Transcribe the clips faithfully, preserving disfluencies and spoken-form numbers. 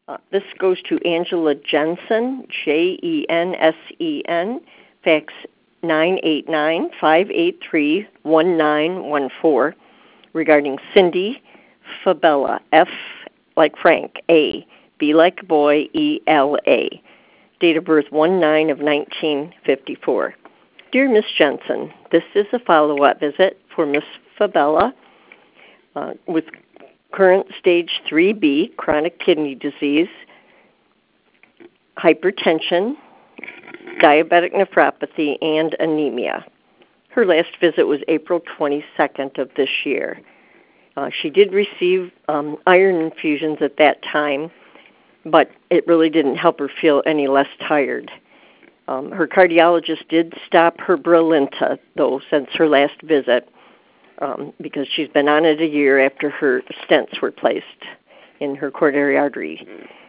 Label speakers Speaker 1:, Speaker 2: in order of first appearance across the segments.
Speaker 1: Uh, this goes to Angela Jensen, J E N S E N, fax nine eight nine, five eight three, one nine one four, regarding Cindy Fabella, F like Frank, A, B like boy, E L A, date of birth one nine of nineteen fifty-four. Dear Miss Jensen, this is a follow-up visit for Miss Fabella uh, with current stage three B, chronic kidney disease, hypertension, diabetic nephropathy, and anemia. Her last visit was April twenty-second of this year. Uh, she did receive um, iron infusions at that time, but it really didn't help her feel any less tired. Um, her cardiologist did stop her Brilinta, though, since her last visit, um, because she's been on it a year after her stents were placed in her coronary artery.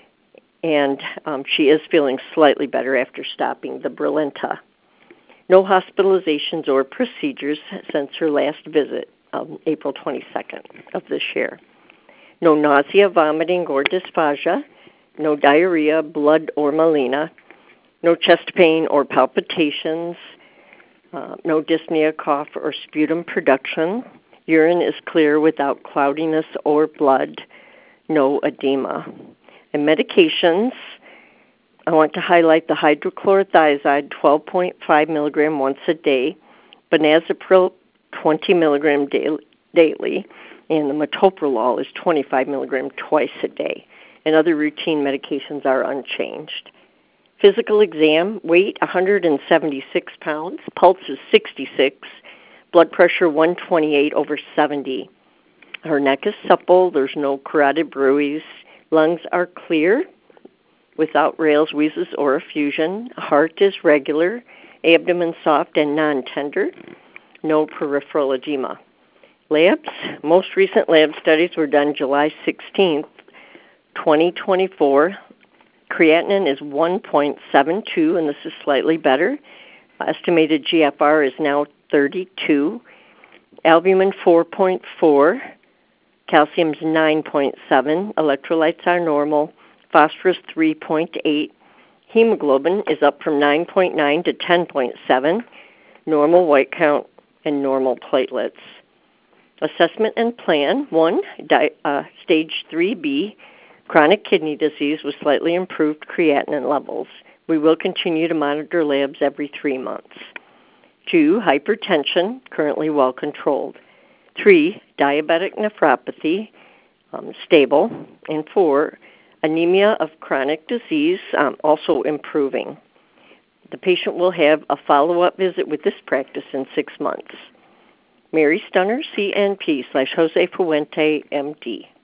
Speaker 1: And um, she is feeling slightly better after stopping the Brilinta. No hospitalizations or procedures since her last visit, um, April twenty-second of this year. No nausea, vomiting, or dysphagia. No diarrhea, blood, or melena. No chest pain or palpitations. Uh, no dyspnea, cough, or sputum production. Urine is clear without cloudiness or blood. No edema. And medications, I want to highlight the hydrochlorothiazide twelve point five milligram once a day, benazepril twenty milligram daily, and the metoprolol is twenty-five milligram twice a day. And other routine medications are unchanged. Physical exam, weight one hundred seventy-six pounds, pulse is sixty-six, blood pressure one twenty-eight over seventy. Her neck is supple, there's no carotid bruits, lungs are clear, without rales, wheezes, or effusion. Heart is regular, abdomen soft and non-tender, no peripheral edema. Labs, most recent lab studies were done July sixteenth, twenty twenty-four. Creatinine is one point seven two, and this is slightly better. Estimated G F R is now thirty-two. Albumin four point four. Calcium is nine point seven. Electrolytes are normal. Phosphorus three point eight. Hemoglobin is up from nine point nine to ten point seven. Normal white count and normal platelets. Assessment and plan. One, di- uh, stage three B, chronic kidney disease with slightly improved creatinine levels. We will continue to monitor labs every three months. Two, hypertension, currently well controlled. Three, diabetic nephropathy, um, stable. And four, anemia of chronic disease, um, also improving. The patient will have a follow-up visit with this practice in six months. Mary Stunner, C N P slash Jose Fuente, M D.